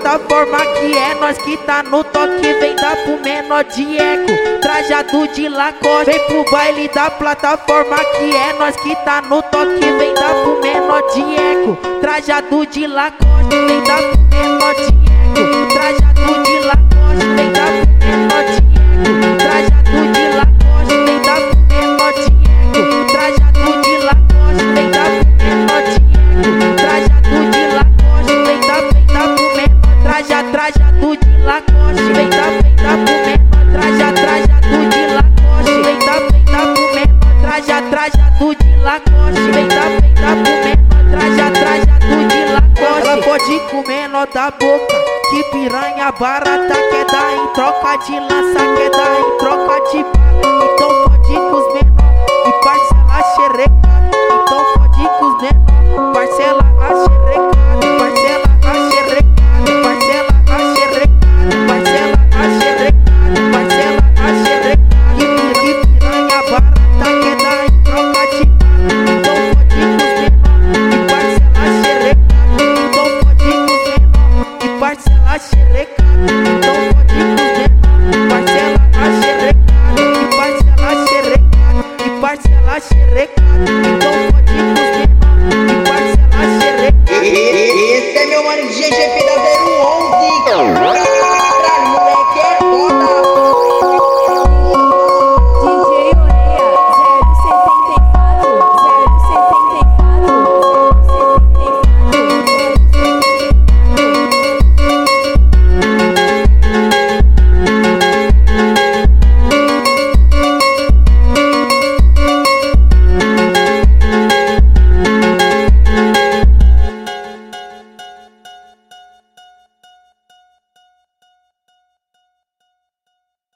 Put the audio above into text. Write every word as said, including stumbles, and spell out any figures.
plataforma que é nós que tá no toque. Vem dar pro menor de eco, trajado de Lacoste. Vem pro baile da plataforma que é nós que tá no toque. Vem dar pro menor de eco, trajado de Lacoste. Vem dar pro menor de eco, trajado de Lacoste. Vem dar pro menor de eco, trajado de Lacoste. Vem dar pro menor de eco, trajado de Lacoste. Vem dar pro menor de eco, trajado de Lacoste. Vem dar, vem dar pro menor, traja, trajado de Lacoste. Vem dar, vem dar pro menor, traja, trajado de Lacoste. Vem dar, vem dar pro menor, traja, trajado de Lacoste. Vem dar, vem dar pro menor, traja, trajado de Lacoste. Ela pode comer nó da boca, que piranha barata. Quer dar em troca de lança, quer dar em troca de bala. Então pode com os menor e parcela xereca.